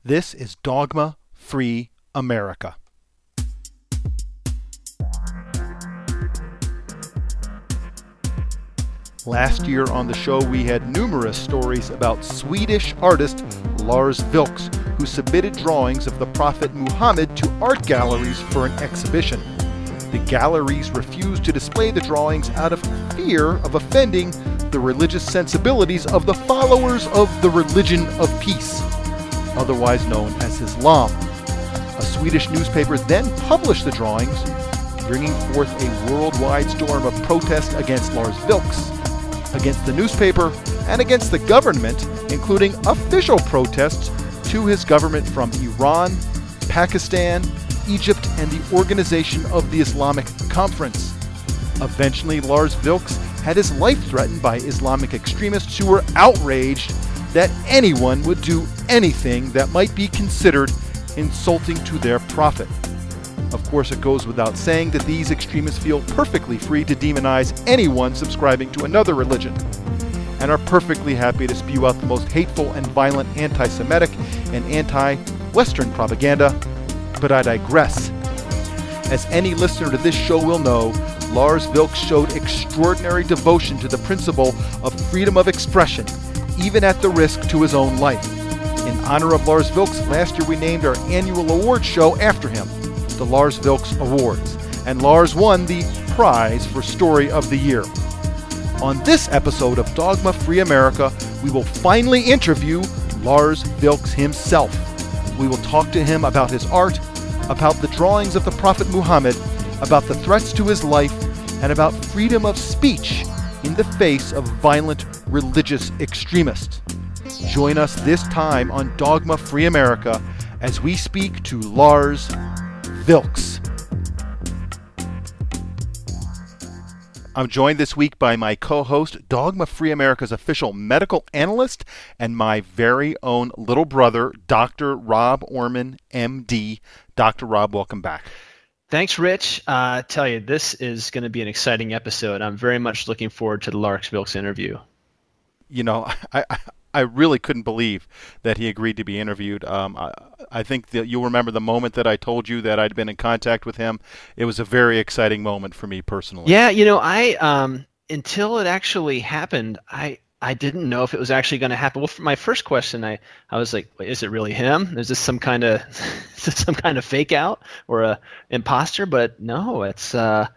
This is Dogma Free America. Last year on the show, we had numerous stories about Swedish artist Lars Vilks, who submitted drawings of the Prophet Muhammad to art galleries for an exhibition. The galleries refused to display the drawings out of fear of offending the religious sensibilities of the followers of the religion of peace, otherwise known as Islam. A Swedish newspaper then published the drawings, bringing forth a worldwide storm of protest against Lars Vilks, against the newspaper, and against the government, including official protests to his government from Iran, Pakistan, Egypt, and the Organization of the Islamic Conference. Eventually, Lars Vilks had his life threatened by Islamic extremists who were outraged that anyone would do anything that might be considered insulting to their prophet. Of course, it goes without saying that these extremists feel perfectly free to demonize anyone subscribing to another religion, and are perfectly happy to spew out the most hateful and violent anti-Semitic and anti-Western propaganda. But I digress. As any listener to this show will know, Lars Vilks showed extraordinary devotion to the principle of freedom of expression, even at the risk to his own life. In honor of Lars Vilks, last year we named our annual award show after him, the Lars Vilks Awards, and Lars won the prize for Story of the Year. On this episode of Dogma Free America, we will finally interview Lars Vilks himself. We will talk to him about his art, about the drawings of the Prophet Muhammad, about the threats to his life, and about freedom of speech in the face of violent religious extremists. Join us this time on Dogma Free America as we speak to Lars Vilks. I'm joined this week by my co-host, Dogma Free America's official medical analyst, and my very own little brother, Dr. Rob Orman, MD. Dr. Rob, welcome back. Thanks, Rich. I tell you, this is going to be an exciting episode. I'm very much looking forward to the Lars Vilks interview. You know, I really couldn't believe that he agreed to be interviewed. I think that you'll remember the moment that I told you that I'd been in contact with him. It was a very exciting moment for me personally. Yeah, you know, I until it actually happened, I didn't know if it was actually going to happen. Well, for my first question, I was like, wait, is it really him? Is this some kind of fake out or a imposter? But no, it's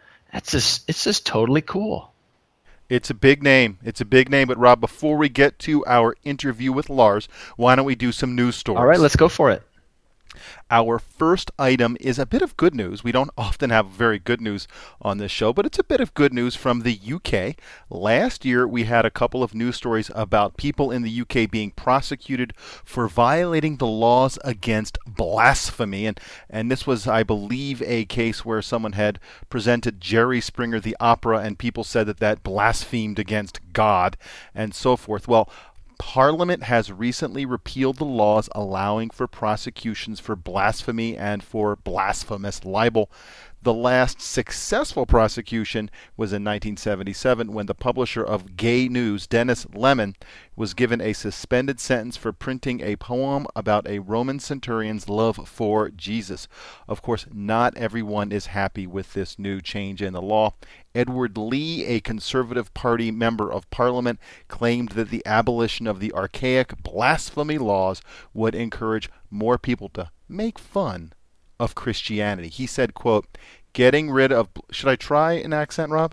just totally cool. It's a big name. But Rob, before we get to our interview with Lars, why don't we do some news stories? All right, let's go for it. Our first item is a bit of good news. We don't often have very good news on this show, but it's a bit of good news from the UK. Last year, we had a couple of news stories about people in the UK being prosecuted for violating the laws against blasphemy. And this was, I believe, a case where someone had presented Jerry Springer the opera, and people said that blasphemed against God and so forth. Well, Parliament has recently repealed the laws allowing for prosecutions for blasphemy and for blasphemous libel. The last successful prosecution was in 1977 when the publisher of Gay News, Dennis Lemon, was given a suspended sentence for printing a poem about a Roman centurion's love for Jesus. Of course, not everyone is happy with this new change in the law. Edward Lee, a Conservative Party member of Parliament, claimed that the abolition of the archaic blasphemy laws would encourage more people to make fun of Christianity. He said, quote, getting rid of... Should I try an accent, Rob?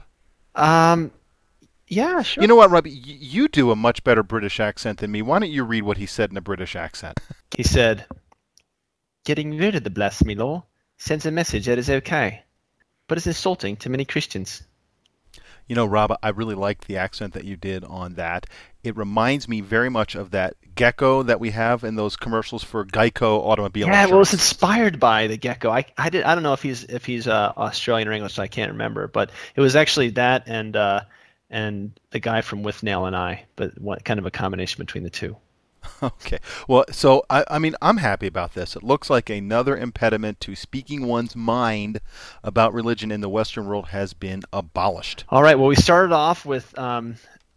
Yeah, sure. You know what, Rob? You do a much better British accent than me. Why don't you read what he said in a British accent? He said, getting rid of the blasphemy law sends a message that is okay, but it's insulting to many Christians. You know, Rob, I really liked the accent that you did on that. It reminds me very much of that gecko that we have in those commercials for Geico automobile insurance. Yeah, well, it's inspired by the gecko. I don't know if he's Australian or English, so I can't remember. But it was actually that and the guy from With Nail and I, but kind of a combination between the two. Okay. Well, so, I mean, I'm happy about this. It looks like another impediment to speaking one's mind about religion in the Western world has been abolished. All right. Well, we started off with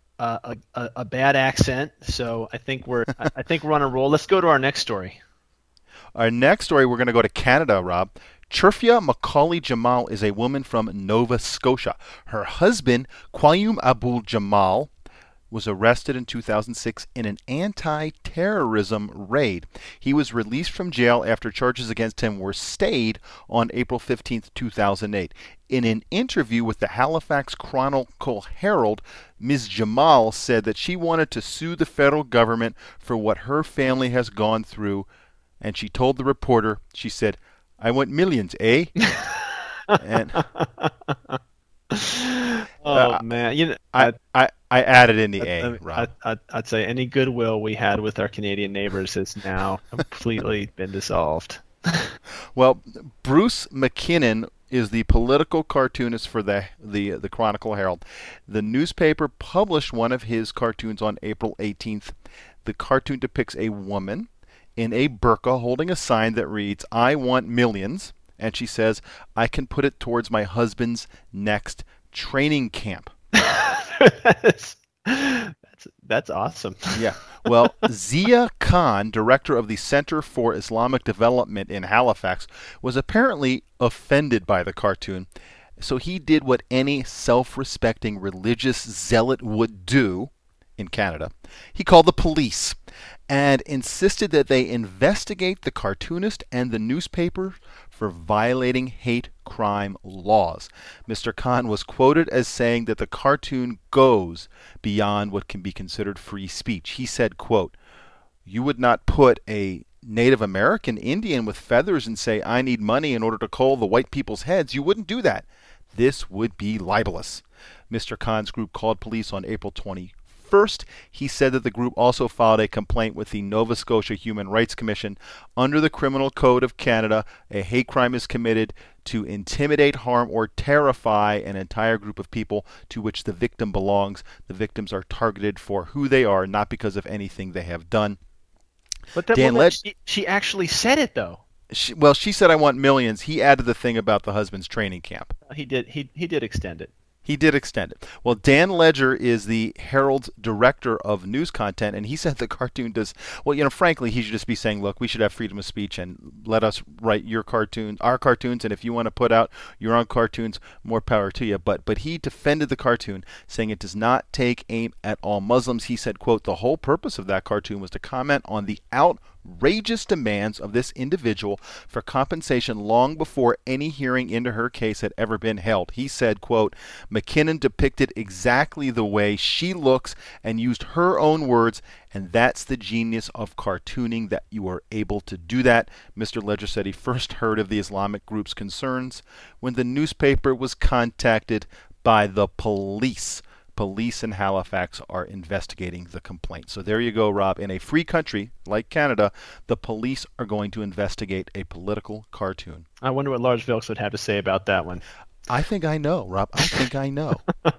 a bad accent, so I think we're on a roll. Let's go to our next story. Our next story, we're going to go to Canada, Rob. Chirfia Macaulay Jamal is a woman from Nova Scotia. Her husband, Qayyum Abdul Jamal, was arrested in 2006 in an anti-terrorism raid. He was released from jail after charges against him were stayed on April 15, 2008. In an interview with the Halifax Chronicle Herald, Ms. Jamal said that she wanted to sue the federal government for what her family has gone through, and she told the reporter, she said, "I want millions, eh?" And man, you know, I added in the A, Rob. I'd say any goodwill we had with our Canadian neighbors has now completely been dissolved. Well, Bruce McKinnon is the political cartoonist for the Chronicle Herald. The newspaper published one of his cartoons on April 18th. The cartoon depicts a woman in a burqa holding a sign that reads, "I want millions," and she says, "I can put it towards my husband's next training camp." That's awesome. Yeah. Well, Zia Khan, director of the Center for Islamic Development in Halifax, was apparently offended by the cartoon. So he did what any self-respecting religious zealot would do in Canada. He called the police and insisted that they investigate the cartoonist and the newspaper for violating hate crime laws. Mr. Khan was quoted as saying that the cartoon goes beyond what can be considered free speech. He said, quote, "You would not put a Native American Indian with feathers and say, 'I need money in order to cull the white people's heads.' You wouldn't do that. This would be libelous." Mr. Khan's group called police on April 21st. He said that the group also filed a complaint with the Nova Scotia Human Rights Commission. Under the Criminal Code of Canada, a hate crime is committed to intimidate, harm, or terrify an entire group of people to which the victim belongs. The victims are targeted for who they are, not because of anything they have done. But she actually said it, though. She said, "I want millions." He added the thing about the husband's training camp. He did extend it. He did extend it. Well, Dan Ledger is the Herald's director of news content, and he said the cartoon does, well, frankly, he should just be saying, look, we should have freedom of speech and let us write our cartoons, and if you want to put out your own cartoons, more power to you. But he defended the cartoon, saying it does not take aim at all Muslims. He said, quote, "The whole purpose of that cartoon was to comment on the outrageous demands of this individual for compensation long before any hearing into her case had ever been held." He said, quote, "McKinnon depicted exactly the way she looks and used her own words, and that's the genius of cartooning, that you are able to do that." Mr. Ledger said he first heard of the Islamic group's concerns when the newspaper was contacted by the police. Police in Halifax are investigating the complaint. So there you go, Rob. In a free country like Canada, the police are going to investigate a political cartoon. I wonder what Lars Vilks would have to say about that one. I think I know, Rob. I think I know.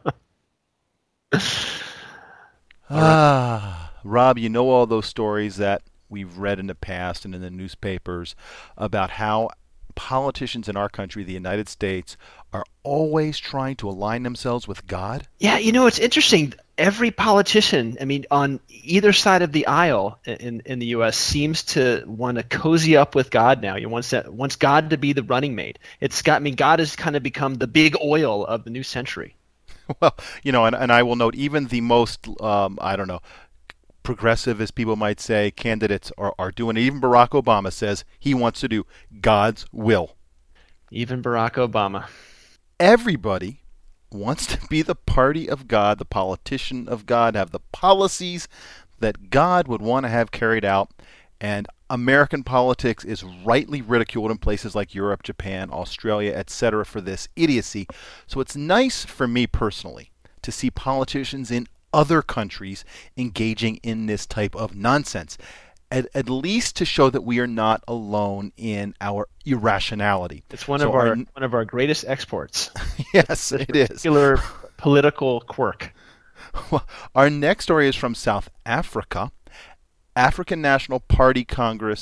Rob, you know all those stories that we've read in the past and in the newspapers about how politicians in our country, the United States, are always trying to align themselves with God? Yeah, it's interesting. Every politician, on either side of the aisle in the U.S. seems to want to cozy up with God now. He wants God to be the running mate. God has kind of become the big oil of the new century. Well, and I will note, even the most, progressive, as people might say, candidates are doing it. Even Barack Obama says he wants to do God's will. Even Barack Obama. Everybody wants to be the party of God, the politician of God, have the policies that God would want to have carried out. And American politics is rightly ridiculed in places like Europe, Japan, Australia, etc. for this idiocy. So it's nice for me personally to see politicians in other countries engaging in this type of nonsense, at least to show that we are not alone in our irrationality. It's one of our greatest exports. Yes, it is. Particular political quirk. Well, our next story is from South Africa. African National Congress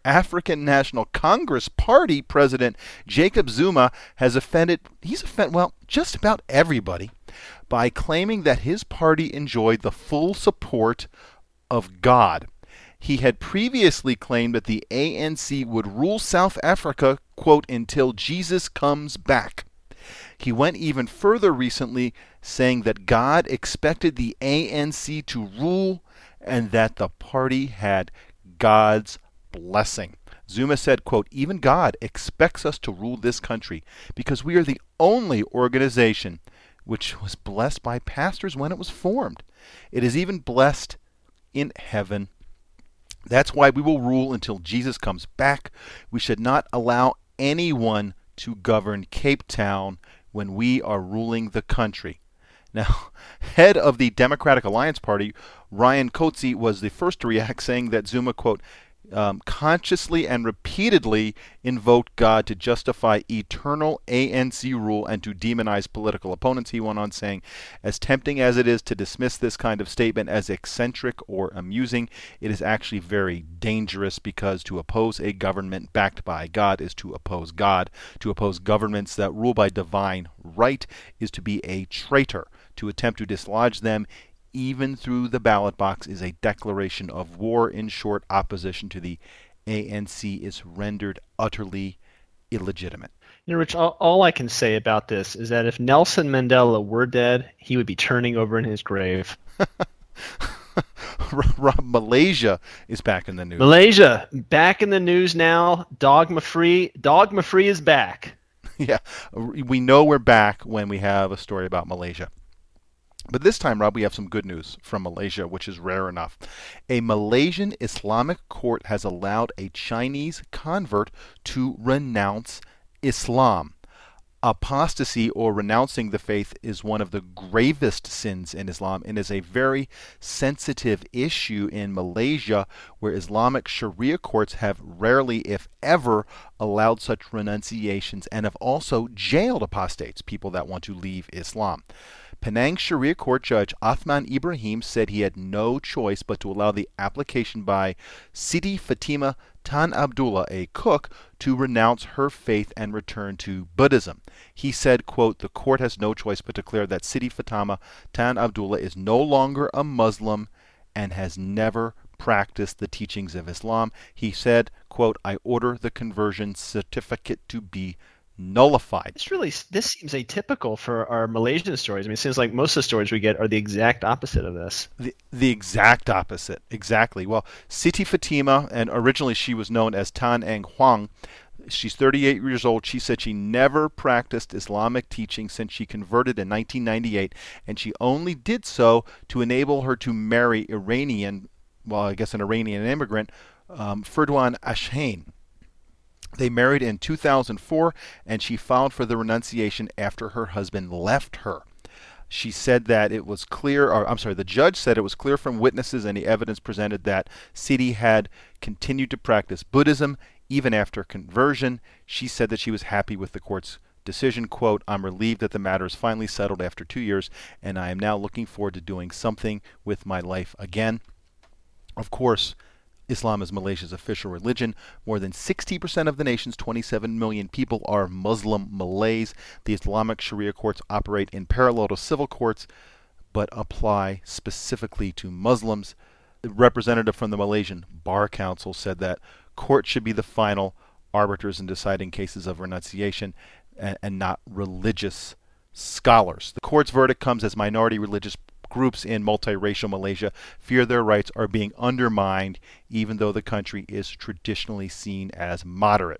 Party President Jacob Zuma has offended just about everybody by claiming that his party enjoyed the full support of God. He had previously claimed that the ANC would rule South Africa, quote, until Jesus comes back. He went even further recently, saying that God expected the ANC to rule and that the party had God's blessing. Zuma said, quote, even God expects us to rule this country because we are the only organization which was blessed by pastors when it was formed. It is even blessed in heaven. That's why we will rule until Jesus comes back. We should not allow anyone to govern Cape Town when we are ruling the country. Now, head of the Democratic Alliance Party, Ryan Coetzee, was the first to react, saying that Zuma, quote, consciously and repeatedly invoked God to justify eternal ANC rule and to demonize political opponents. He went on saying, as tempting as it is to dismiss this kind of statement as eccentric or amusing, it is actually very dangerous because to oppose a government backed by God is to oppose God. To oppose governments that rule by divine right is to be a traitor. To attempt to dislodge them even through the ballot box is a declaration of war. In short, opposition to the ANC is rendered utterly illegitimate. You know, Rich, all I can say about this is that if Nelson Mandela were dead, he would be turning over in his grave. Malaysia is back in the news. Malaysia, back in the news now. Dogma free. Dogma free is back. Yeah, we know we're back when we have a story about Malaysia. But this time, Rob, we have some good news from Malaysia, which is rare enough. A Malaysian Islamic court has allowed a Chinese convert to renounce Islam. Apostasy, or renouncing the faith, is one of the gravest sins in Islam and is a very sensitive issue in Malaysia, where Islamic Sharia courts have rarely, if ever, allowed such renunciations and have also jailed apostates, people that want to leave Islam. Penang Sharia Court Judge Athman Ibrahim said he had no choice but to allow the application by Siti Fatima Tan Abdullah, a cook, to renounce her faith and return to Buddhism. He said, quote, the court has no choice but to declare that Siti Fatima Tan Abdullah is no longer a Muslim and has never practiced the teachings of Islam. He said, quote, I order the conversion certificate to be nullified. This seems atypical for our Malaysian stories. I mean, it seems like most of the stories we get are the exact opposite of this. The exact opposite, exactly. Well, Siti Fatima, and originally she was known as Tan Eng Huang, she's 38 years old. She said she never practiced Islamic teaching since she converted in 1998, and she only did so to enable her to marry an Iranian immigrant, Ferdwan Ashhain. They married in 2004, and she filed for the renunciation after her husband left her. She said that the judge said it was clear from witnesses and the evidence presented that Siti had continued to practice Buddhism even after conversion. She said that she was happy with the court's decision. Quote, I'm relieved that the matter is finally settled after 2 years, and I am now looking forward to doing something with my life again. Of course, Islam is Malaysia's official religion. More than 60% of the nation's 27 million people are Muslim Malays. The Islamic Sharia courts operate in parallel to civil courts, but apply specifically to Muslims. A representative from the Malaysian Bar Council said that courts should be the final arbiters in deciding cases of renunciation and not religious scholars. The court's verdict comes as minority religious groups in multiracial Malaysia fear their rights are being undermined, even though the country is traditionally seen as moderate.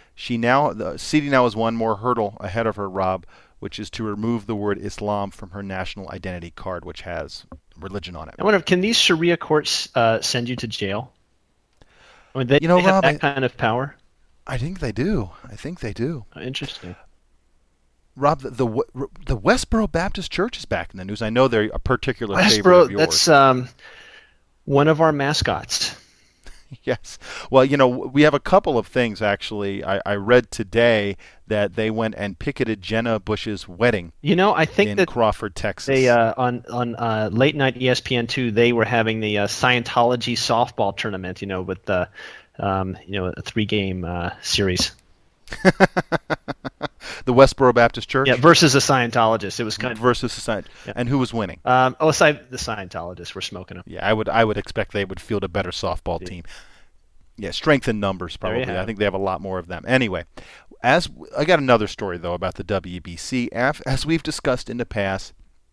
Siti now has one more hurdle ahead of her, Rob, which is to remove the word Islam from her national identity card, which has religion on it. I wonder, can these Sharia courts send you to jail? I mean, they have Rob, that kind of power? I think they do. Oh, interesting. Rob, the Westboro Baptist Church is back in the news. I know they're a particular favorite of yours. That's one of our mascots. Yes. Well, we have a couple of things, actually. I read today that they went and picketed Jenna Bush's wedding I think in that Crawford, Texas. They, on late night ESPN2, they were having the Scientology softball tournament, with the a 3-game series. The Westboro Baptist Church? Yeah, versus a Scientologist. It was kind of versus a Scientologist. Yeah. And who was winning? The Scientologists were smoking them. Yeah, I would expect they would field a better softball team. Yeah, strength in numbers probably. I think they have a lot more of them. Anyway, as I got another story though about the WBC. As we've discussed in the past,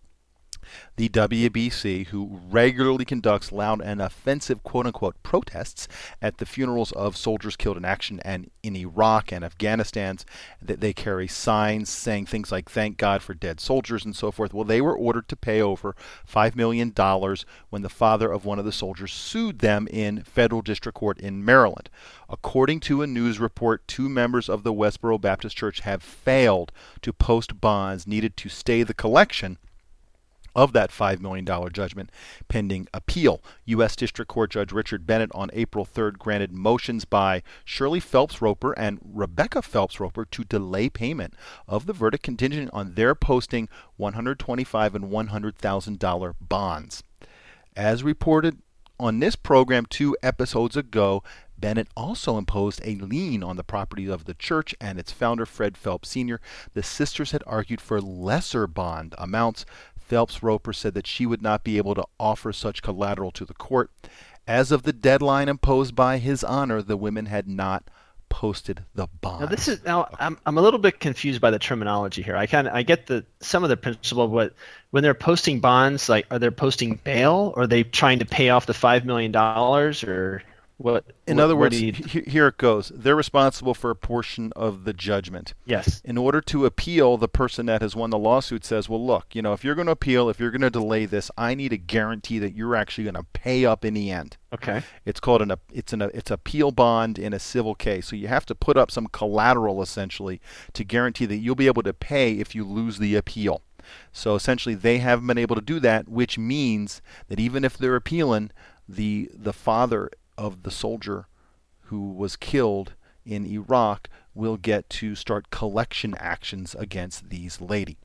the WBC, who regularly conducts loud and offensive quote-unquote protests at the funerals of soldiers killed in action and in Iraq and Afghanistan, that they carry signs saying things like "Thank God for dead soldiers" and so forth. Well, they were ordered to pay over $5 million when the father of one of the soldiers sued them in federal district court in Maryland. According to a news report, 2 members of the Westboro Baptist Church have failed to post bonds needed to stay the collection of that $5 million judgment pending appeal. U.S. District Court Judge Richard Bennett on April 3rd granted motions by Shirley Phelps Roper and Rebecca Phelps Roper to delay payment of the verdict contingent on their posting $125,000 and $100,000 bonds. As reported on this program 2 episodes ago, Bennett also imposed a lien on the property of the church and its founder, Fred Phelps Sr. The sisters had argued for lesser bond amounts. Phelps Roper said that she would not be able to offer such collateral to the court. As of the deadline imposed by His Honor, the women had not posted the bonds. I'm a little bit confused by the terminology here. I get some of the principle, but when they're posting bonds, like, are they posting bail, or are they trying to pay off the $5 million, or what? In other words, here it goes. They're responsible for a portion of the judgment. Yes. In order to appeal, the person that has won the lawsuit says, well, look, if you're going to appeal, if you're going to delay this, I need a guarantee that you're actually going to pay up in the end. Okay. It's called it's appeal bond in a civil case. So you have to put up some collateral essentially to guarantee that you'll be able to pay if you lose the appeal. So essentially they haven't been able to do that, which means that even if they're appealing, the father of the soldier who was killed in Iraq will get to start collection actions against these ladies,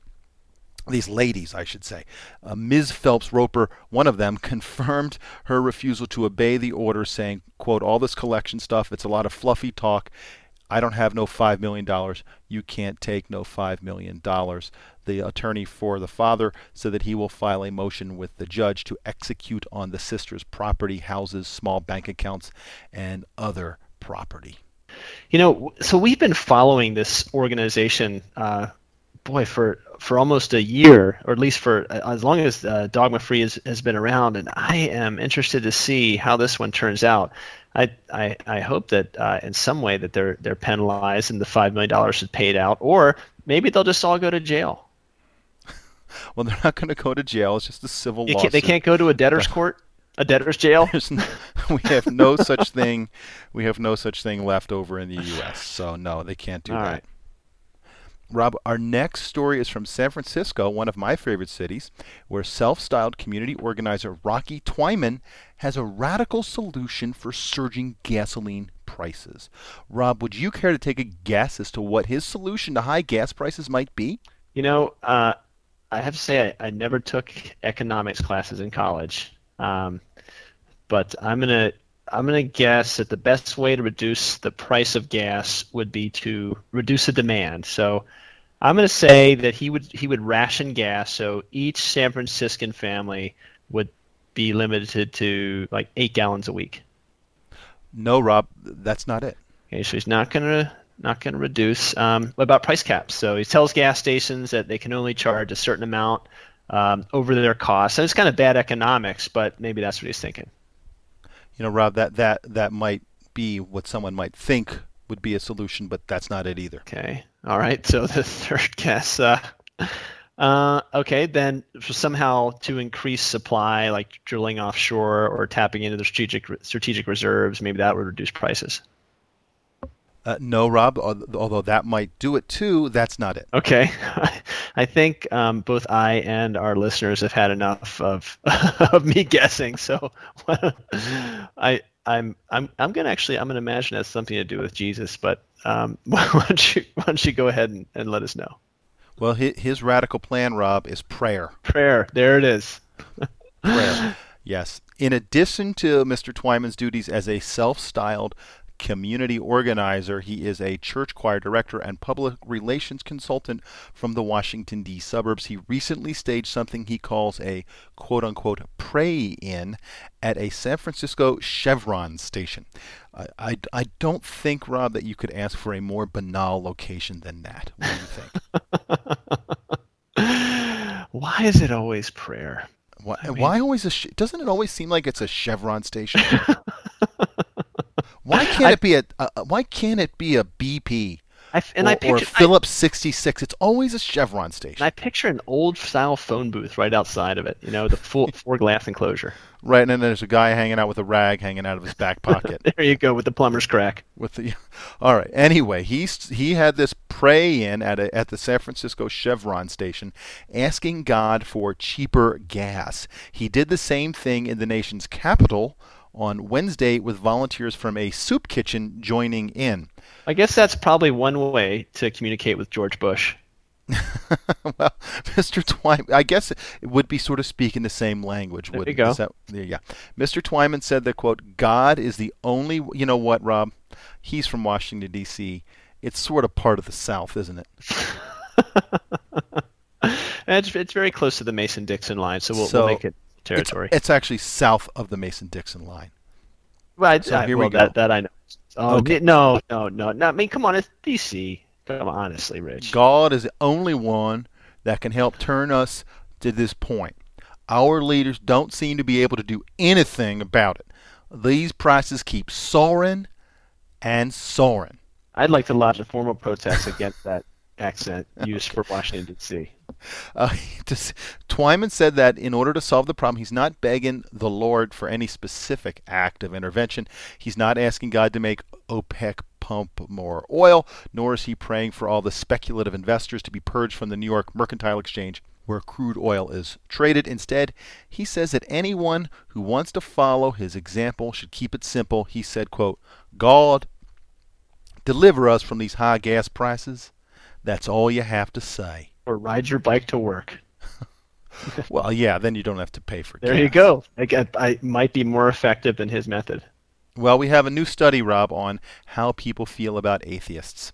I should say. Ms. Phelps Roper, one of them, confirmed her refusal to obey the order, saying, quote, "All this collection stuff, it's a lot of fluffy talk. I don't have no $5 million. You can't take no $5 million. The attorney for the father said that he will file a motion with the judge to execute on the sisters' property, houses, small bank accounts, and other property. So we've been following this organization, for almost a year, or at least for as long as Dogma Free has been around, and I am interested to see how this one turns out. I hope that in some way that they're penalized and the $5 million is paid out, or maybe they'll just all go to jail. Well, they're not going to go to jail. It's just a civil lawsuit. They can't go to a debtor's court, a debtor's jail. We have no such thing. We have no such thing left over in the U.S. So no, they can't do that. Right. Rob, our next story is from San Francisco, one of my favorite cities, where self-styled community organizer Rocky Twyman has a radical solution for surging gasoline prices. Rob, would you care to take a guess as to what his solution to high gas prices might be? I have to say I never took economics classes in college, but I'm gonna guess that the best way to reduce the price of gas would be to reduce the demand. So I'm going to say that he would ration gas, so each San Franciscan family would be limited to like 8 gallons a week. No, Rob, that's not it. Okay, so he's not going to reduce. What about price caps? So he tells gas stations that they can only charge a certain amount over their costs. So it's kind of bad economics, but maybe that's what he's thinking. Rob, that might be what someone might think would be a solution, but that's not it either. Okay. All right. So the third guess. Okay. Then somehow to increase supply, like drilling offshore or tapping into the strategic reserves, maybe that would reduce prices. No, Rob, although that might do it too, that's not it. Okay. I think both I and our listeners have had enough of me guessing. So I'm gonna imagine it has something to do with Jesus, but why don't you go ahead and let us know? Well, his radical plan, Rob, is prayer. Prayer. There it is. Prayer. Yes. In addition to Mr. Twyman's duties as a self-styled community organizer. He is a church choir director and public relations consultant from the Washington, D.C. suburbs. He recently staged something he calls a quote-unquote pray-in at a San Francisco Chevron station. I don't think, Rob, that you could ask for a more banal location than that. What do you think? Why is it always prayer? Why always doesn't it always seem like it's a Chevron station? Why can't it be a BP or Phillips 66? It's always a Chevron station. And I picture an old style phone booth right outside of it. The four glass enclosure. Right, and then there's a guy hanging out with a rag hanging out of his back pocket. There you go, with the plumber's crack. All right. Anyway, he had this pray-in at the San Francisco Chevron station, asking God for cheaper gas. He did the same thing in the nation's capital on Wednesday with volunteers from a soup kitchen joining in. I guess that's probably one way to communicate with George Bush. Well, Mr. Twyman, I guess it would be sort of speaking the same language. There you go. Yeah. Mr. Twyman said that, quote, God is the only, you know what, Rob? He's from Washington, D.C. It's sort of part of the South, isn't it? It's very close to the Mason-Dixon line, so we'll make it territory. It's actually south of the Mason-Dixon line. Right. So here we go. That I know. Oh, okay. No. I mean, come on, it's D.C. Come on, honestly, Rich. God is the only one that can help turn us to this point. Our leaders don't seem to be able to do anything about it. These prices keep soaring and soaring. I'd like to lodge a formal protest against that accent used for Washington, D.C. Twyman said that in order to solve the problem, he's not begging the Lord for any specific act of intervention. He's not asking God to make OPEC pump more oil, nor is he praying for all the speculative investors to be purged from the New York Mercantile Exchange where crude oil is traded. Instead, he says that anyone who wants to follow his example should keep it simple. He said, quote, God, deliver us from these high gas prices. That's all you have to say. Or ride your bike to work. Well, yeah, then you don't have to pay for gas. There you go. I might be more effective than his method. Well, we have a new study, Rob, on how people feel about atheists.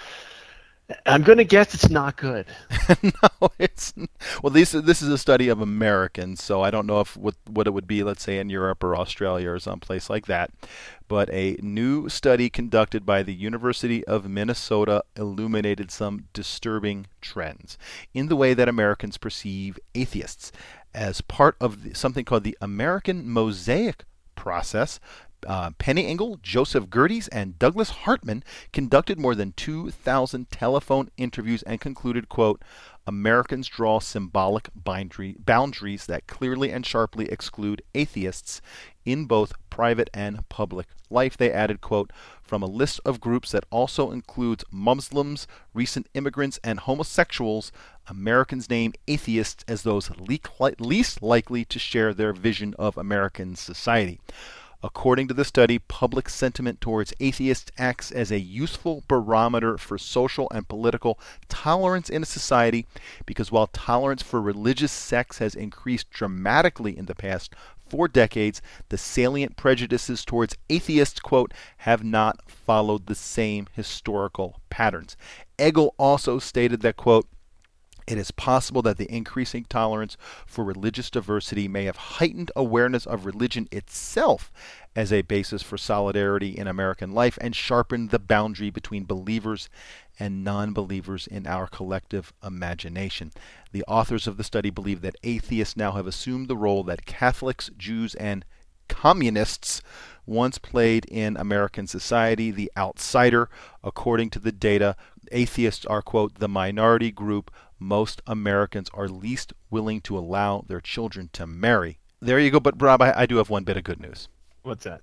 I'm going to guess it's not good. No, it's well. This is a study of Americans, so I don't know what it would be, let's say, in Europe or Australia or someplace like that. But a new study conducted by the University of Minnesota illuminated some disturbing trends in the way that Americans perceive atheists. As part of something called the American Mosaic process, Penny Engel, Joseph Gerdes, and Douglas Hartman conducted more than 2,000 telephone interviews and concluded, quote, Americans draw symbolic boundaries that clearly and sharply exclude atheists in both private and public life. They added, quote, from a list of groups that also includes Muslims, recent immigrants, and homosexuals, Americans name atheists as those least likely to share their vision of American society. According to the study, public sentiment towards atheists acts as a useful barometer for social and political tolerance in a society because while tolerance for religious sects has increased dramatically in the past 4 decades, the salient prejudices towards atheists, quote, have not followed the same historical patterns. Engel also stated that, quote, it is possible that the increasing tolerance for religious diversity may have heightened awareness of religion itself as a basis for solidarity in American life and sharpened the boundary between believers and non-believers in our collective imagination. The authors of the study believe that atheists now have assumed the role that Catholics, Jews, and communists once played in American society, the outsider. According to the data, atheists are, quote, the minority group most Americans are least willing to allow their children to marry. There you go. But, Rob, I do have one bit of good news. What's that?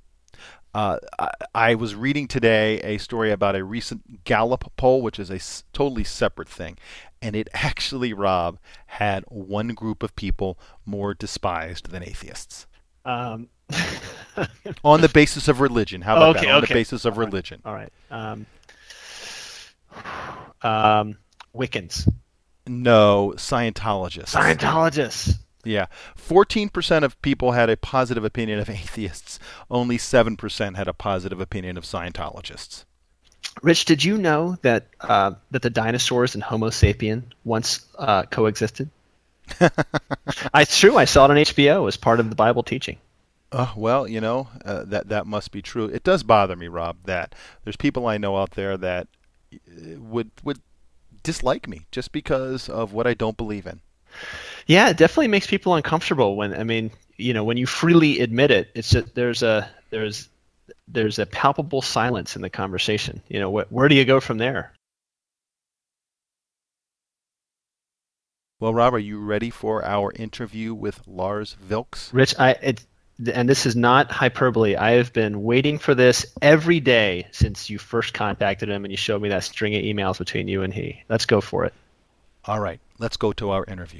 I was reading today a story about a recent Gallup poll, which is a totally separate thing. And it actually, Rob, had one group of people more despised than atheists. On the basis of religion. How about that? On the basis of religion. All right. Wiccans. No, Scientologists. Yeah. 14% of people had a positive opinion of atheists. Only 7% had a positive opinion of Scientologists. Rich, did you know that that the dinosaurs and Homo sapien once coexisted? It's true. I saw it on HBO as part of the Bible teaching. Well, that must be true. It does bother me, Rob, that there's people I know out there that would dislike me just because of what I don't believe in. Yeah, it definitely makes people uncomfortable when, I mean, when you freely admit it, it's just there's a palpable silence in the conversation. Where do you go from there? Well, Rob, are you ready for our interview with Lars Vilks? Rich, and this is not hyperbole. I have been waiting for this every day since you first contacted him and you showed me that string of emails between you and he. Let's go for it. All right, let's go to our interview.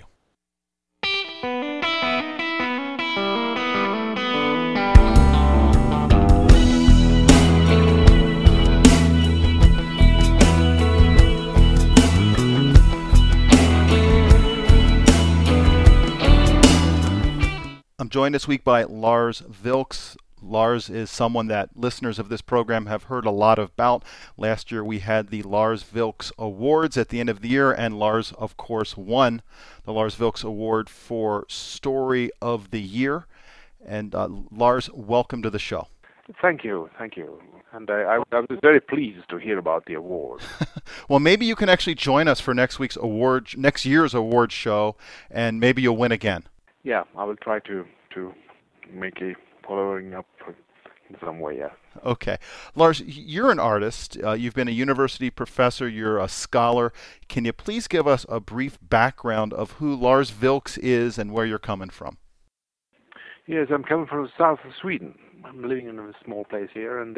I'm joined this week by Lars Vilks. Lars is someone that listeners of this program have heard a lot about. Last year we had the Lars Vilks Awards at the end of the year, and Lars, of course, won the Lars Vilks Award for Story of the Year. And Lars, welcome to the show. Thank you. And I was very pleased to hear about the award. Well, maybe you can actually join us for next year's award show, and maybe you'll win again. Yeah, I will try to make a following up in some way, yeah. Okay. Lars, you're an artist. You've been a university professor. You're a scholar. Can you please give us a brief background of who Lars Vilks is and where you're coming from? Yes, I'm coming from the south of Sweden. I'm living in a small place here, and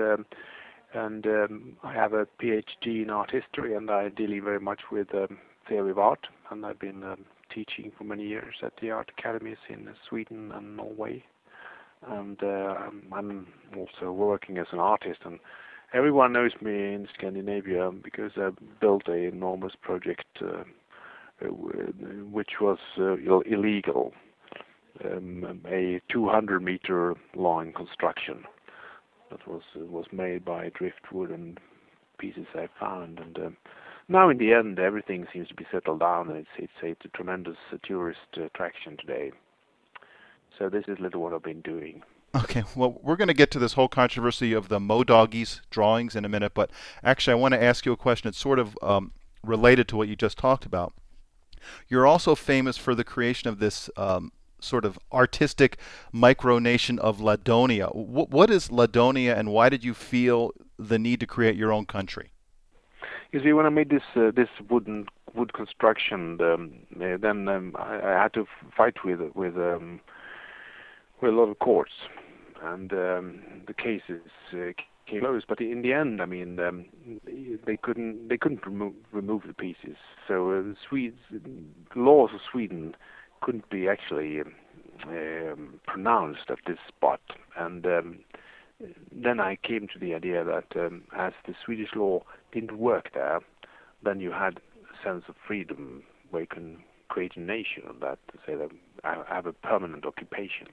I have a PhD in art history, and I deal very much with theory of art, and I've been teaching for many years at the art academies in Sweden and Norway, and I'm also working as an artist, and everyone knows me in Scandinavia because I built an enormous project which was illegal, a 200-meter long construction that was made by driftwood and pieces I found, and now, in the end, everything seems to be settled down, and it's a tremendous tourist attraction today. So this is a little what I've been doing. Okay, well, we're going to get to this whole controversy of the Modoggies drawings in a minute, but actually I want to ask you a question. It's sort of related to what you just talked about. You're also famous for the creation of this sort of artistic micronation of Ladonia. What is Ladonia, and why did you feel the need to create your own country? You see, when I made this wood construction, then I had to fight with a lot of courts, and the cases came close. But in the end, I mean, they couldn't remove the pieces. So the laws of Sweden couldn't be actually pronounced at this spot, and then I came to the idea that as the Swedish law didn't work there, then you had a sense of freedom where you can create a nation of that, to say that I have a permanent occupation.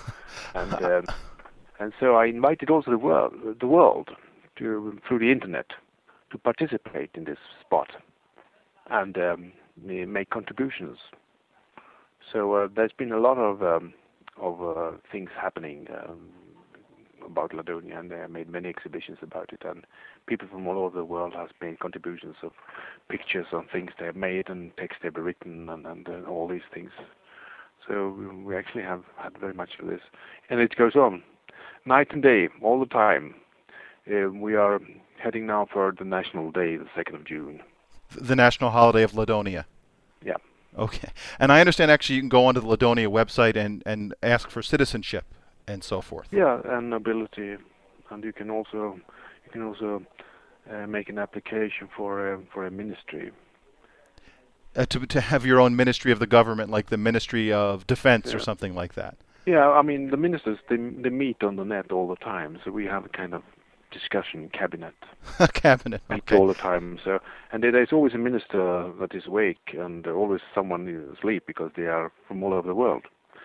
And so I invited also the world to, through the internet, to participate in this spot and make contributions. So there's been a lot of things happening about Ladonia, and they have made many exhibitions about it, and people from all over the world have made contributions of pictures on things they have made and text they've written and all these things. So we actually have had very much of this, and it goes on night and day, all the time. We are heading now for the National Day, the 2nd of June. The national holiday of Ladonia. Yeah. Okay. And I understand actually you can go onto the Ladonia website and ask for citizenship and so forth. Yeah, and nobility, and you can also make an application for a ministry. To have your own ministry of the government, like the Ministry of Defense or something like that. Yeah, I mean the ministers they meet on the net all the time, so we have a kind of discussion cabinet. Cabinet, okay. All the time. So, and there's always a minister that is awake, and always someone is asleep because they are from all over the world.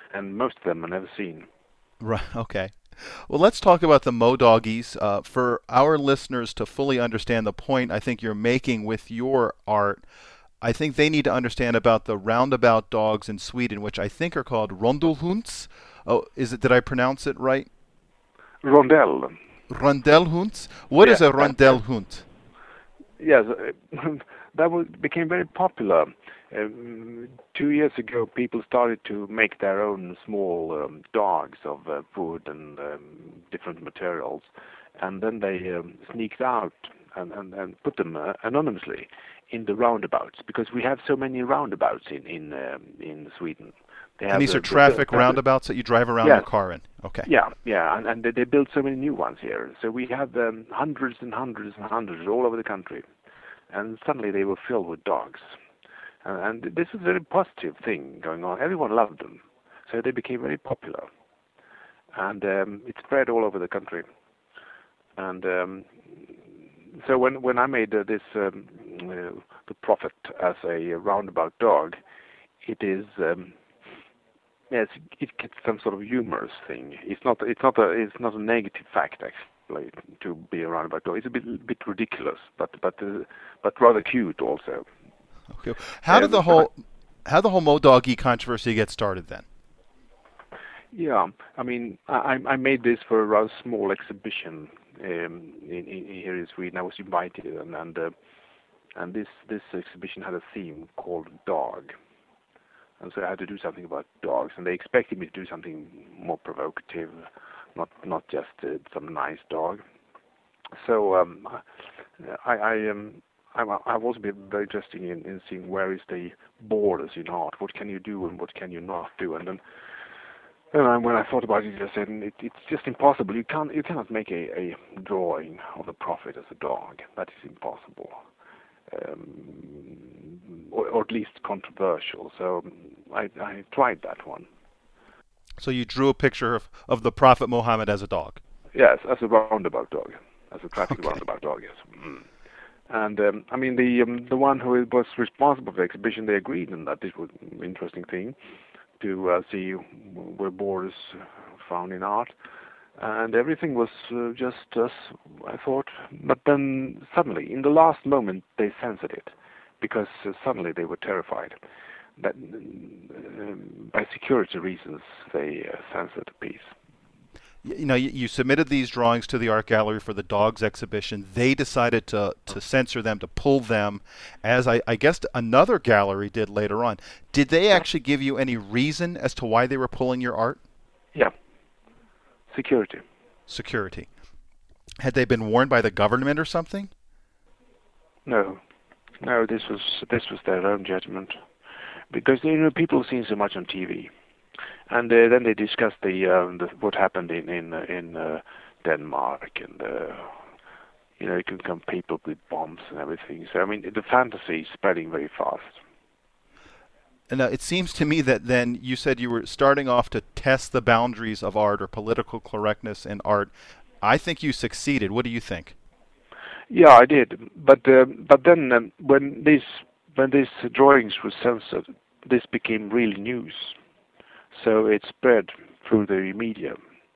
and most of them are never seen. Right. Okay. Well, let's talk about the Modoggies. For our listeners to fully understand the point I think you're making with your art, I think they need to understand about the roundabout dogs in Sweden, which I think are called Rondelhunds. Oh, did I pronounce it right? Rondell. Rondelhunds? What is a Rondelhund? Yes, became very popular. 2 years ago, people started to make their own small dogs of wood and different materials, and then they sneaked out and put them anonymously in the roundabouts, because we have so many roundabouts in Sweden. And these are traffic roundabouts that you drive around your car in. Okay. Yeah, and they built so many new ones here. So we have hundreds and hundreds and hundreds all over the country, and suddenly they were filled with dogs. And this was a very positive thing going on. Everyone loved them, so they became very popular, and it spread all over the country. And so when I made the Prophet as a roundabout dog, it is. Yes, it gets some sort of humorous thing. It's not a negative fact actually to be a roundabout dog. It's a bit ridiculous, but rather cute also. Okay. How did the whole Modoggie controversy get started then? Yeah, I mean, I made this for a rather small exhibition here in Sweden. I was invited, and this exhibition had a theme called Dog. And so I had to do something about dogs, and they expected me to do something more provocative, not just some nice dog. So I've also been very interested in seeing where is the borders in art. What can you do and what can you not do? And then when I thought about it, I said it's just impossible. You cannot make a drawing of the Prophet as a dog. That is impossible. Or at least controversial. So I tried that one. So you drew a picture of the Prophet Muhammad as a dog? Yes, as a roundabout dog, as a traffic roundabout dog. Yes. Mm. And I mean the one who was responsible for the exhibition, they agreed on that. This was an interesting thing to see where borders found in art. And everything was just as I thought. But then suddenly, in the last moment, they censored it, because suddenly they were terrified that by security reasons they censored the piece. You know, you submitted these drawings to the art gallery for the dogs exhibition. They decided to censor them, to pull them, as I guess another gallery did later on. Did they actually give you any reason as to why they were pulling your art? Yeah. Security. Had they been warned by the government or something? No, this was their own judgment, because people have seen so much on TV, and then they discussed the what happened in Denmark, and it can come people with bombs and everything. So I mean, the fantasy is spreading very fast. And it seems to me that then you said you were starting off to test the boundaries of art or political correctness in art. I think you succeeded. What do you think? Yeah, I did. But then when these drawings were censored, this became real news. So it spread through the media.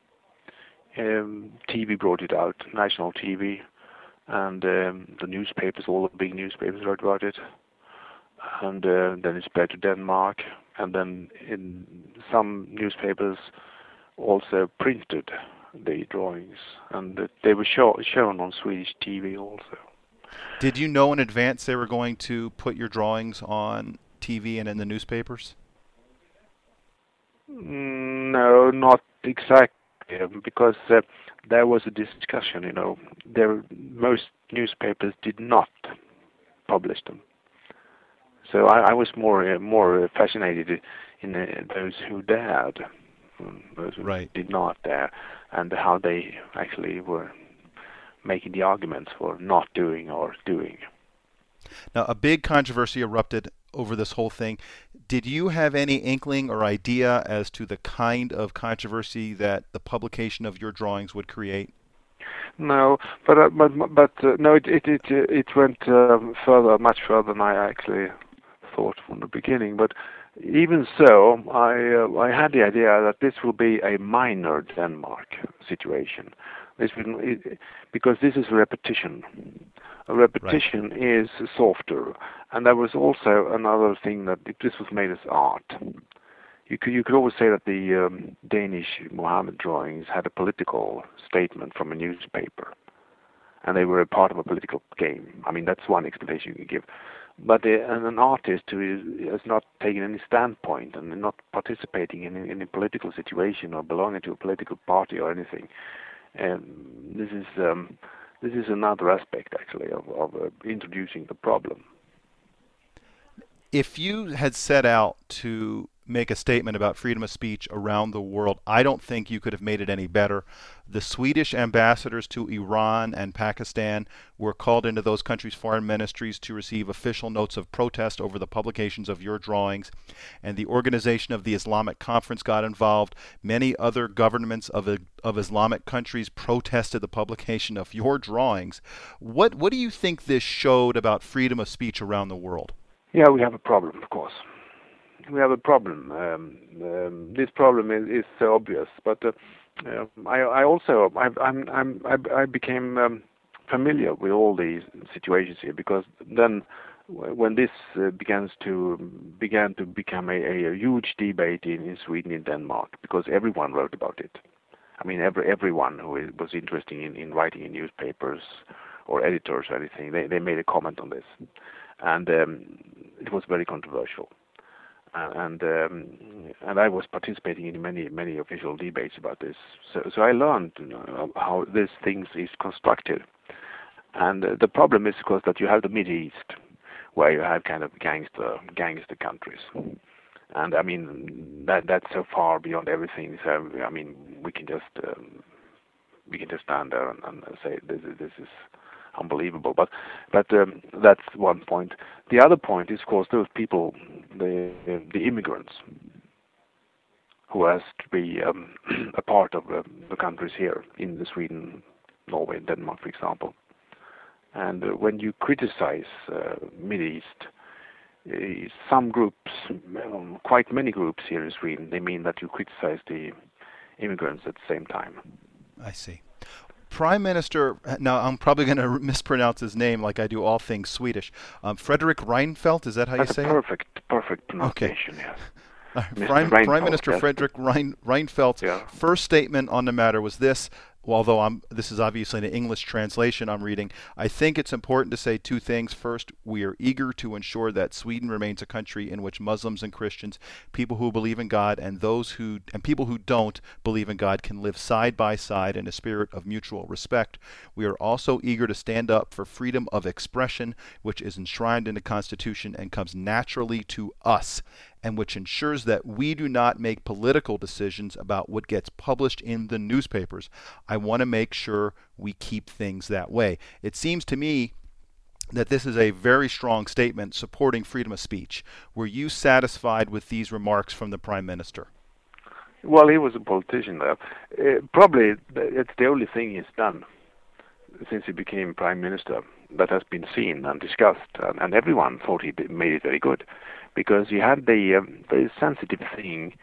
TV brought it out, national TV, and the newspapers, all the big newspapers wrote about it. And then it spread to Denmark, and then in some newspapers also printed the drawings, and they were shown on Swedish TV also. Did you know in advance they were going to put your drawings on TV and in the newspapers? No, not exactly, because there was a discussion. Most newspapers did not publish them. So I was more fascinated in those who dared, those who did not dare, and how they actually were making the arguments for not doing or doing. Now, a big controversy erupted over this whole thing. Did you have any inkling or idea as to the kind of controversy that the publication of your drawings would create? No, but no, it went further, much further than I actually thought from the beginning. But even so, I had the idea that this will be a minor Denmark situation. Because this is a repetition. A repetition is softer, and there was also another thing that this was made as art. You could always say that the Danish Muhammed drawings had a political statement from a newspaper, and they were a part of a political game. I mean, that's one explanation you can give. But an artist who has not taken any standpoint and not participating in any political situation or belonging to a political party or anything, this is another aspect actually of introducing the problem. If you had set out to make a statement about freedom of speech around the world, I don't think you could have made it any better. The Swedish ambassadors to Iran and Pakistan were called into those countries' foreign ministries to receive official notes of protest over the publications of your drawings, and the Organization of the Islamic Conference got involved. Many other governments of Islamic countries protested the publication of your drawings. What do you think this showed about freedom of speech around the world? Yeah, we have a problem, of course. We have a problem. This problem is so obvious, but I became familiar with all these situations here, because then when this began to become a huge debate in Sweden, in Denmark, because everyone wrote about it. I mean, everyone who was interested in writing in newspapers or editors or anything, they made a comment on this, and it was very controversial. And I was participating in many official debates about this. So I learned how this thing is constructed. And the problem is, of course, that you have the Middle East, where you have kind of gangster countries. And I mean that's so far beyond everything. So I mean we can just stand there and say this is unbelievable. But that's one point. The other point is, of course, those people, the immigrants, who has to be a part of the countries here in the Sweden, Norway, and Denmark, for example. And when you criticize Middle East, some groups, quite many groups here in Sweden, they mean that you criticize the immigrants at the same time. I see. Prime Minister, now I'm probably going to mispronounce his name like I do all things Swedish. Fredrik Reinfeldt, is that how you say it? Perfect pronunciation, okay. Yes. Prime Minister yes. Fredrik Reinfeldt's first statement on the matter was this. Although this is obviously an English translation I'm reading, I think it's important to say two things. First, we are eager to ensure that Sweden remains a country in which Muslims and Christians, people who believe in God and people who don't believe in God, can live side by side in a spirit of mutual respect. We are also eager to stand up for freedom of expression, which is enshrined in the Constitution and comes naturally to us, and which ensures that we do not make political decisions about what gets published in the newspapers. I want to make sure we keep things that way. It seems to me that this is a very strong statement supporting freedom of speech. Were you satisfied with these remarks from the Prime Minister? Well, he was a politician there. Probably it's the only thing he's done since he became Prime Minister that has been seen and discussed, and everyone thought he made it very good, because he had the very sensitive thing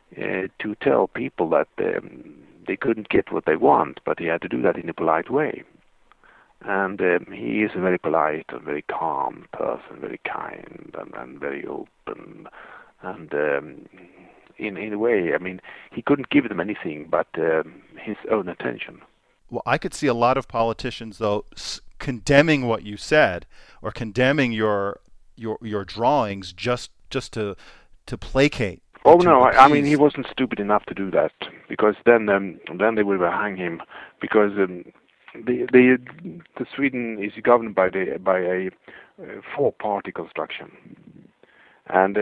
to tell people that they couldn't get what they want, but he had to do that in a polite way. And he is a very polite and very calm person, very kind and very open. And in a way, I mean, he couldn't give them anything but his own attention. Well, I could see a lot of politicians, though, condemning what you said or condemning your drawings just to placate. Oh no! I mean, he wasn't stupid enough to do that, because then they would hang him, because the Sweden is governed by a four-party construction, and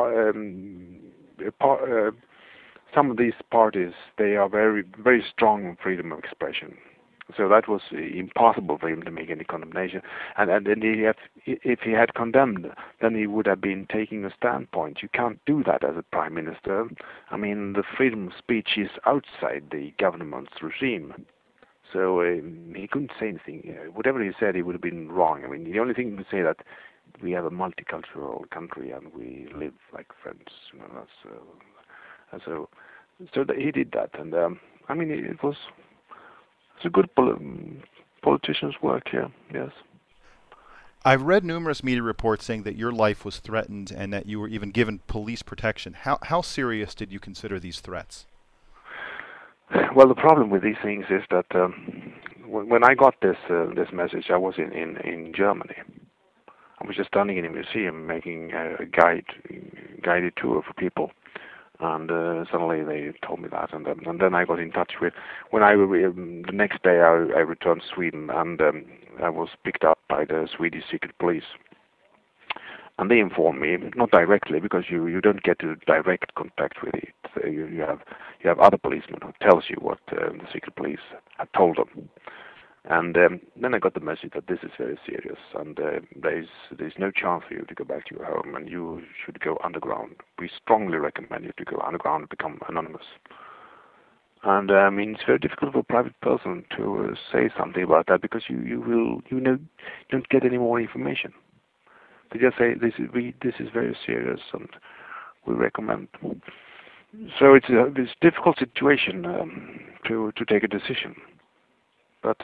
some of these parties, they are very very strong on freedom of expression. So that was impossible for him to make any condemnation. And then if he had condemned, then he would have been taking a standpoint. You can't do that as a prime minister. I mean, the freedom of speech is outside the government's regime. So he couldn't say anything. Whatever he said, he would have been wrong. I mean, the only thing he could say that we have a multicultural country and we live like friends. And so he did that, and I mean it's a good politician's work here. Yes. I've read numerous media reports saying that your life was threatened and that you were even given police protection. How serious did you consider these threats? Well, the problem with these things is that when I got this message, I was in Germany. I was just standing in a museum making a guided tour for people, and suddenly they told me that, and then I got in touch with. The next day I returned to Sweden, and I was picked up by the Swedish secret police. And they informed me, not directly, because you don't get a direct contact with it. So you have other policemen who tells you what the secret police had told them. And then I got the message that this is very serious, and there's no chance for you to go back to your home, and you should go underground. We strongly recommend you to go underground and become anonymous. And I mean, it's very difficult for a private person to say something about that, because you don't get any more information. They just say this is very serious, and we recommend. So it's a difficult situation to take a decision. But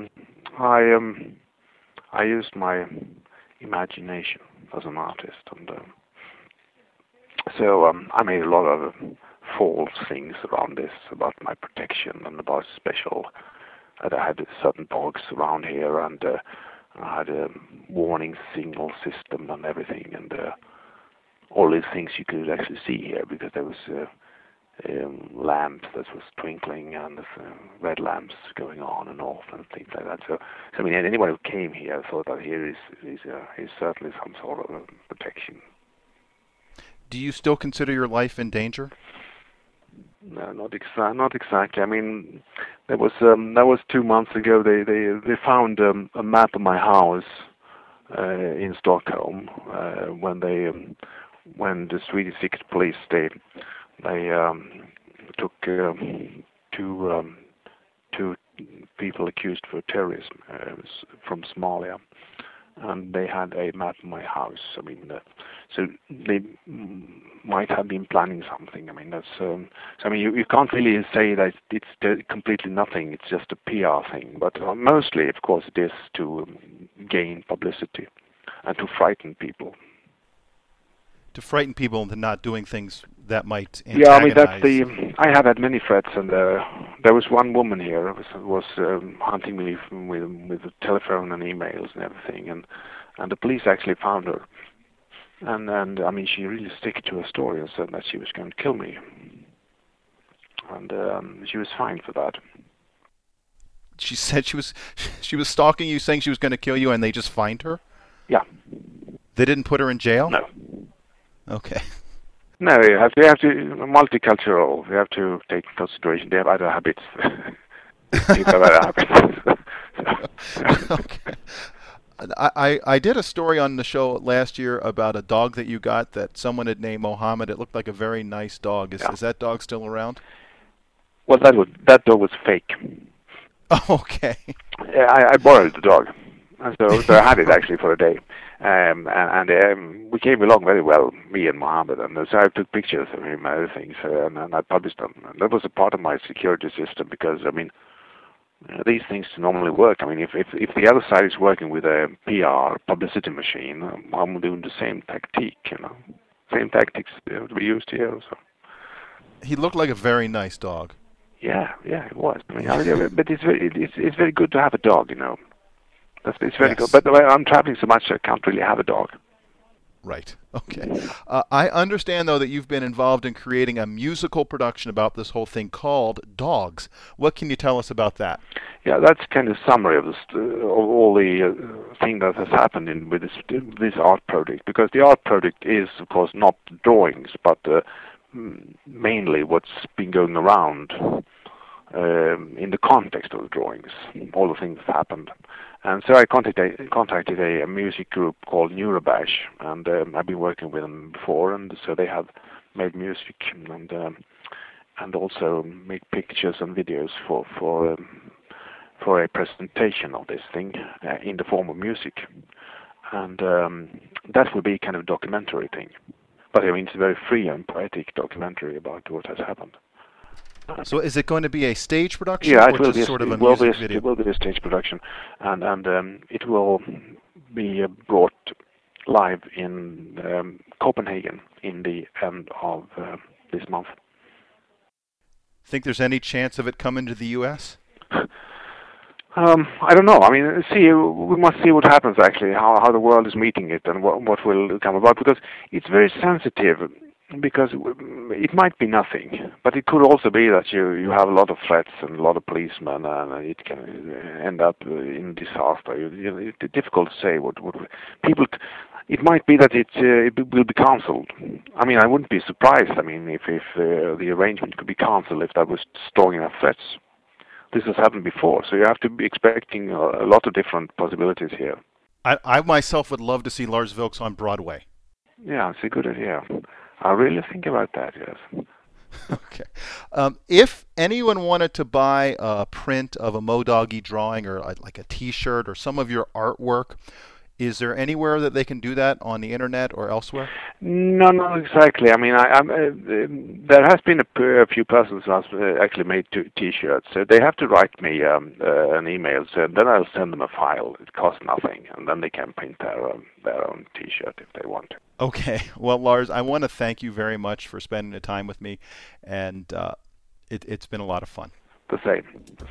I used my imagination as an artist, and so I made a lot of false things around this, about my protection and about special. That I had certain dogs around here, and I had a warning signal system and everything, and all these things you could actually see here, because there was lamps that was twinkling, and red lamps going on and off and things like that. So I mean, anyone who came here thought that here is certainly some sort of protection. Do you still consider your life in danger? No, not exactly. I mean, that was 2 months ago. They found a map of my house in Stockholm when the Swedish secret police they took two people accused for terrorism from Somalia, and they had a map of my house. I mean, so they might have been planning something. I mean, that's. So I mean, you can't really say that it's completely nothing. It's just a PR thing. But mostly, of course, it is to gain publicity and to frighten people. To frighten people into not doing things that might antagonize. Yeah, I mean that's I have had many threats, and there was one woman here who was hunting me with the telephone and emails and everything, and the police actually found her, and I mean she really stuck to her story and said that she was going to kill me, and she was fined for that. She said she was stalking you, saying she was going to kill you, and they just fined her? Yeah. They didn't put her in jail? No. Okay. No, you have to multicultural. You have to take into consideration they have other habits. People have other habits. Okay. I did a story on the show last year about a dog that you got that someone had named Mohammed. It looked like a very nice dog. Is that dog still around? Well, that dog was fake. Oh, okay. I borrowed the dog, and so I had it actually for a day. And we came along very well, me and Mohammed, and so I took pictures of him and other things, and I published them. And that was a part of my security system, because I mean, these things normally work. I mean, if the other side is working with a PR publicity machine, I'm doing the same tactic, same tactics we used here. So he looked like a very nice dog. Yeah, it was. I mean, but it's very good to have a dog, It's very good, but I'm traveling so much I can't really have a dog. Right. Okay. I understand, though, that you've been involved in creating a musical production about this whole thing called Dogs. What can you tell us about that? Yeah, that's kind of summary of all the thing that has happened with this art project. Because the art project is, of course, not drawings, but mainly what's been going around in the context of the drawings, all the things that happened. And so I contacted a music group called Neurobash, and I've been working with them before, and so they have made music and also make pictures and videos for a presentation of this thing in the form of music. And that will be kind of a documentary thing. But I mean, it's a very free and poetic documentary about what has happened. So is it going to be a stage production, Yeah, or it will just be. sort of a It will music be. video? It will be a stage production, and it will be brought live in Copenhagen in the end of this month. Think there's any chance of it coming to the U.S.? I don't know. I mean, we must see what happens actually, how the world is meeting it and what will come about, because it's very sensitive, because it might be nothing, but it could also be that you have a lot of threats and a lot of policemen, and it can end up in disaster. It's difficult to say what people. It might be that it will be cancelled. I mean, I wouldn't be surprised. I mean, if the arrangement could be cancelled if there was strong enough threats. This has happened before, so you have to be expecting a lot of different possibilities here. I myself would love to see Lars Vilks on Broadway. Yeah, it's a good idea. I'll really think about that, yes. Okay. If anyone wanted to buy a print of a MoDoggy drawing, or like a T-shirt or some of your artwork, is there anywhere that they can do that on the internet or elsewhere? No, not exactly. I mean, there has been a few persons who have actually made T-shirts. So they have to write me an email, so then I'll send them a file. It costs nothing, and then they can print their own T-shirt if they want to. Okay. Well, Lars, I want to thank you very much for spending the time with me, and it's been a lot of fun. The same.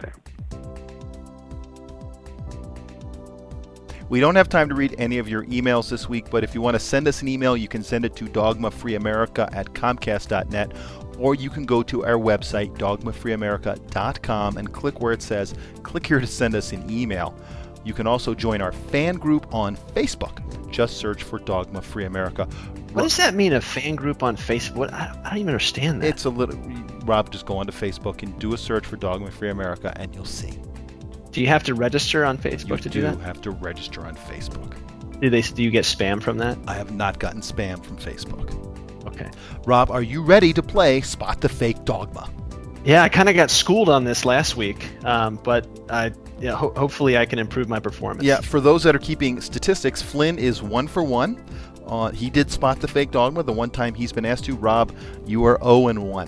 We don't have time to read any of your emails this week, but if you want to send us an email, you can send it to dogmafreeamerica@comcast.net, or you can go to our website, dogmafreeamerica.com, and click where it says, click here to send us an email. You can also join our fan group on Facebook. Just search for Dogma Free America. What does that mean, a fan group on Facebook? I don't even understand that. It's a little... Rob, just go onto Facebook and do a search for Dogma Free America, and you'll see. Do you have to register on Facebook to do that? You have to register on Facebook. Do you get spam from that? I have not gotten spam from Facebook. Okay. Rob, are you ready to play Spot the Fake Dogma? Yeah, I kind of got schooled on this last week, but hopefully I can improve my performance. Yeah, for those that are keeping statistics, Flynn is 1 for 1. He did spot the fake dogma the one time he's been asked to. Rob, you are 0-1.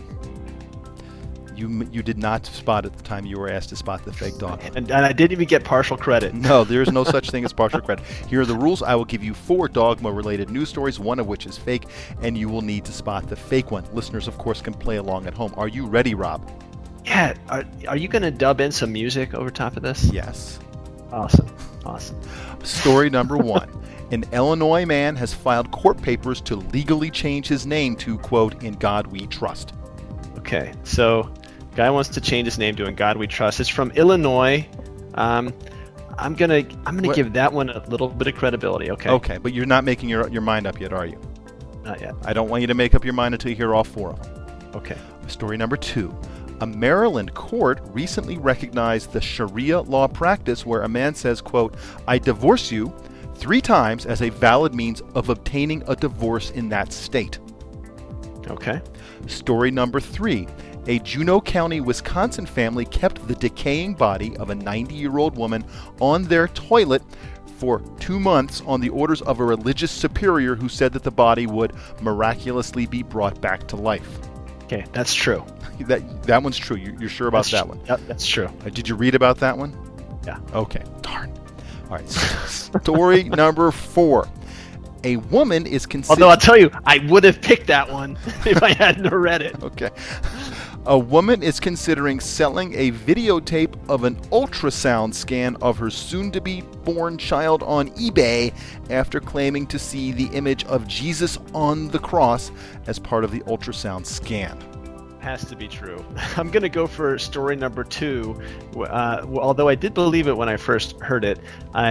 You did not spot at the time you were asked to spot the fake dogma. And I didn't even get partial credit. No, there is no such thing as partial credit. Here are the rules. I will give you 4 dogma-related news stories, one of which is fake, and you will need to spot the fake one. Listeners, of course, can play along at home. Are you ready, Rob? Yeah. Are you going to dub in some music over top of this? Yes. Awesome. Story number 1. An Illinois man has filed court papers to legally change his name to, quote, "In God We Trust." Okay, so guy wants to change his name to "In God We Trust." It's from Illinois. I'm gonna give that one a little bit of credibility. Okay. Okay, but you're not making your mind up yet, are you? Not yet. I don't want you to make up your mind until you hear all 4 of them. Okay. Story number 2. A Maryland court recently recognized the Sharia law practice where a man says, quote, "I divorce you," 3 times as a valid means of obtaining a divorce in that state. Okay. Story number 3. A Juneau County, Wisconsin family kept the decaying body of a 90-year-old woman on their toilet for 2 months on the orders of a religious superior who said that the body would miraculously be brought back to life. Okay, that's true. That one's true. You're sure about that one? Yep, that's true. Did you read about that one? Yeah. Okay. Darn. All right. Story number 4. A woman is considered... Although I'll tell you, I would have picked that one if I hadn't read it. Okay. A woman is considering selling a videotape of an ultrasound scan of her soon-to-be-born child on eBay after claiming to see the image of Jesus on the cross as part of the ultrasound scan. Has to be true. I'm going to go for story number 2. Although I did believe it when I first heard it,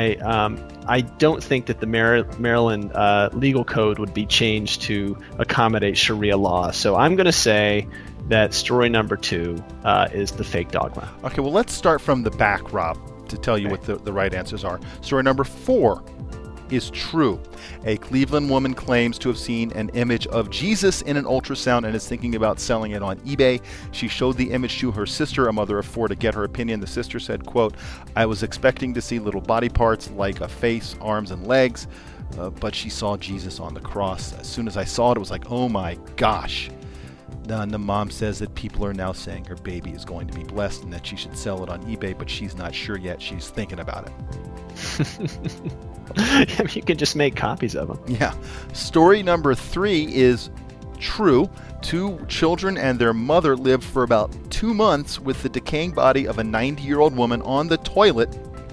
I don't think that the Maryland legal code would be changed to accommodate Sharia law. So I'm going to say that story number 2 is the fake dogma. Okay, well, let's start from the back, Rob, to tell you what the right answers are. Story number 4 is true. A Cleveland woman claims to have seen an image of Jesus in an ultrasound and is thinking about selling it on eBay. She showed the image to her sister, a mother of 4, to get her opinion. The sister said, quote, "I was expecting to see little body parts like a face, arms, and legs. but she saw Jesus on the cross. As soon as I saw it, it was like, oh my gosh. And the mom says that people are now saying her baby is going to be blessed and that she should sell it on eBay, but she's not sure yet. She's thinking about it. You can just make copies of them. Yeah. Story number 3 is true. 2 children and their mother lived for about 2 months with the decaying body of a 90-year-old woman on the toilet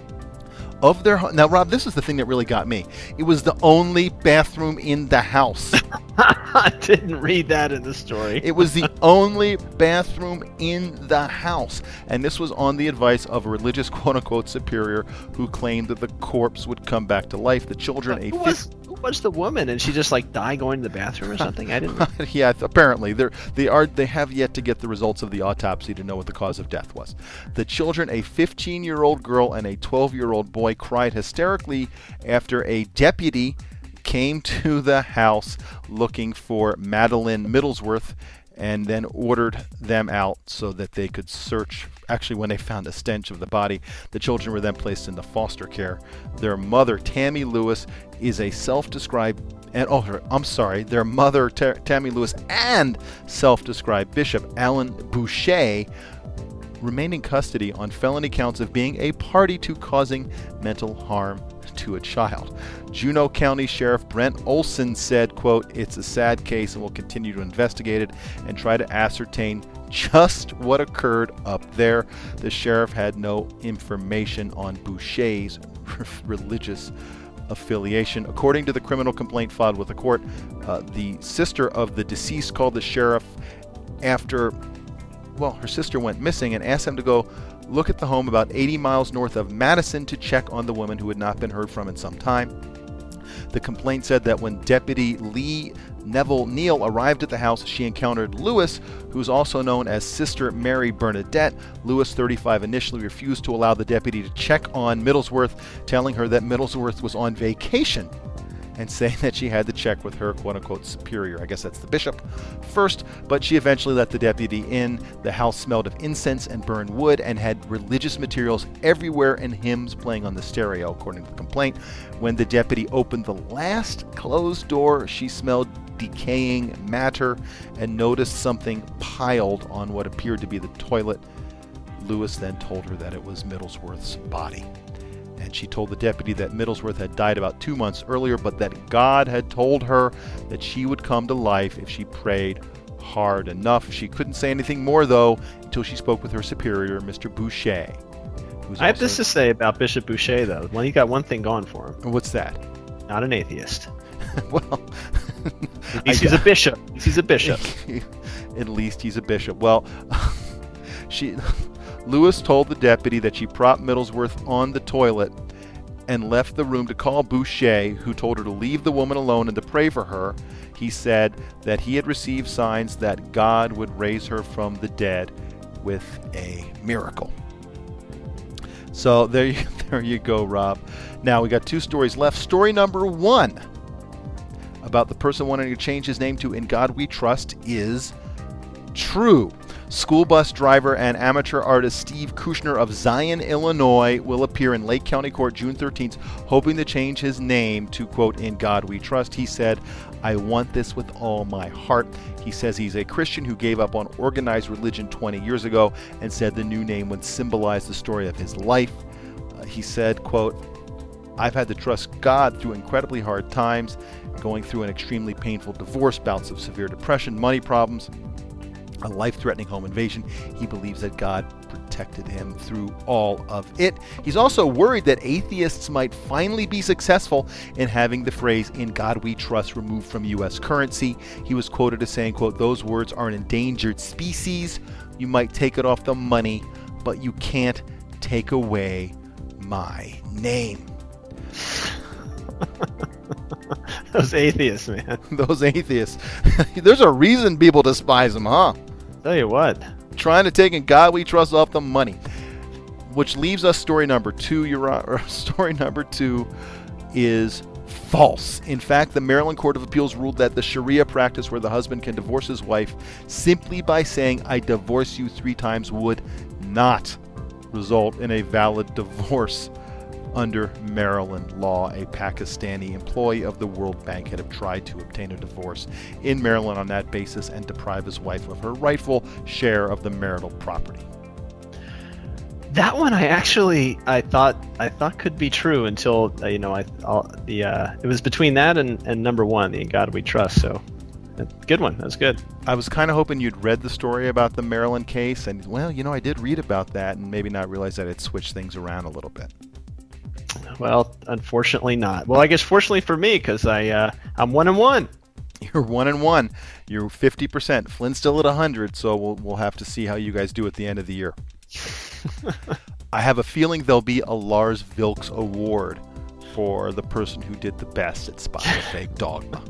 of their home. Now, Rob, this is the thing that really got me. It was the only bathroom in the house. I didn't read that in the story. It was the only bathroom in the house. And this was on the advice of a religious quote-unquote superior who claimed that the corpse would come back to life. The children... Who was the woman? And she just died going to the bathroom or something? I didn't... Yeah, apparently. They have yet to get the results of the autopsy to know what the cause of death was. The children, a 15-year-old girl and a 12-year-old boy, cried hysterically after a deputy came to the house looking for Madeline Middlesworth and then ordered them out so that they could search. Actually, when they found a stench of the body, the children were then placed into foster care. Their mother, Tammy Lewis, is a self-described their mother, Tammy Lewis, and self-described Bishop Alan Boucher remain in custody on felony counts of being a party to causing mental harm to a child. Juneau County Sheriff Brent Olson said, quote, "It's a sad case and we'll continue to investigate it and try to ascertain just what occurred up there." The sheriff had no information on Boucher's religious affiliation. According to the criminal complaint filed with the court, the sister of the deceased called the sheriff after her sister went missing and asked him to go look at the home about 80 miles north of Madison to check on the woman who had not been heard from in some time. The complaint said that when Deputy Lee Neville Neal arrived at the house, she encountered Lewis, who's also known as Sister Mary Bernadette. Lewis, 35, initially refused to allow the deputy to check on Middlesworth, telling her that Middlesworth was on vacation and saying that she had to check with her quote-unquote superior. I guess that's the bishop first, but she eventually let the deputy in. The house smelled of incense and burned wood and had religious materials everywhere and hymns playing on the stereo, according to the complaint. When the deputy opened the last closed door, she smelled decaying matter and noticed something piled on what appeared to be the toilet. Lewis then told her that it was Middlesworth's body. And she told the deputy that Middlesworth had died about 2 months earlier, but that God had told her that she would come to life if she prayed hard enough. She couldn't say anything more, though, until she spoke with her superior, Mr. Boucher. I have this to say about Bishop Boucher, though. Well, he got one thing going for him. What's that? Not an atheist. Well, at least he's a bishop. He's a bishop. At least he's a bishop. Well, Lewis told the deputy that she propped Middlesworth on the toilet and left the room to call Boucher, who told her to leave the woman alone and to pray for her. He said that he had received signs that God would raise her from the dead with a miracle. So there you go, Rob. Now we got 2 stories left. Story number 1 about the person wanting to change his name to In God We Trust is true. School bus driver and amateur artist Steve Kushner of Zion, Illinois, will appear in Lake County Court June 13th, hoping to change his name to, quote, In God We Trust. He said, "I want this with all my heart." He says he's a Christian who gave up on organized religion 20 years ago and said the new name would symbolize the story of his life. He said, quote, "I've had to trust God through incredibly hard times, going through an extremely painful divorce, bouts of severe depression, money problems, a life-threatening home invasion. He believes that God protected him through all of it." He's also worried that atheists might finally be successful in having the phrase "In God We Trust" removed from U.S. currency. He was quoted as saying, quote, "Those words are an endangered species. You might take it off the money, but you can't take away my name." Those atheists, man. Those atheists. There's a reason people despise them, huh? Tell you what. Trying to take In God We Trust off the money. Which leaves us story number 2. Story number 2 is false. In fact, the Maryland Court of Appeals ruled that the Sharia practice where the husband can divorce his wife simply by saying, "I divorce you 3 times," would not result in a valid divorce. under Maryland law. A Pakistani employee of the World Bank had tried to obtain a divorce in Maryland on that basis and deprive his wife of her rightful share of the marital property. That one I thought could be true until it was between that and number one, the In God We Trust. So, good one. That's good. I was kind of hoping you'd read the story about the Maryland case, and I did read about that, and maybe not realize that it switched things around a little bit. Well, unfortunately not. Well, I guess fortunately for me, because I'm 1-1. You're 1-1. You're 50%. Flynn's still at 100, so we'll have to see how you guys do at the end of the year. I have a feeling there'll be a Lars Vilks award for the person who did the best at spotting a fake dogma.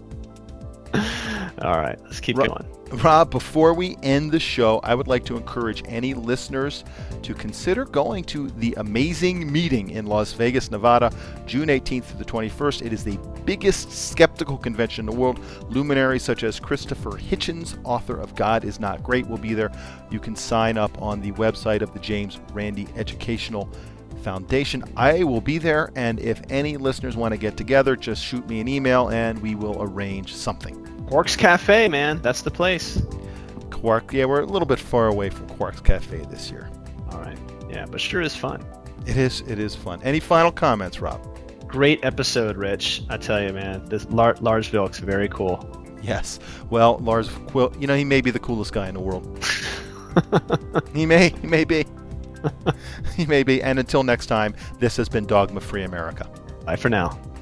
All right, let's keep going. Rob, before we end the show, I would like to encourage any listeners to consider going to the Amazing Meeting in Las Vegas, Nevada, June 18th through the 21st. It is the biggest skeptical convention in the world. Luminaries such as Christopher Hitchens, author of God Is Not Great, will be there. You can sign up on the website of the James Randi Educational Foundation. I will be there, and if any listeners want to get together, just shoot me an email and we will arrange something. Quark's Cafe, man. That's the place. Quark, yeah, we're a little bit far away from Quark's Cafe this year. All right. Yeah, but sure is fun. It is fun. Any final comments, Rob? Great episode, Rich. I tell you, man. This Lars Vilks, very cool. Yes. Well, Lars, he may be the coolest guy in the world. He may be. He may be. And until next time, this has been Dogma Free America. Bye for now.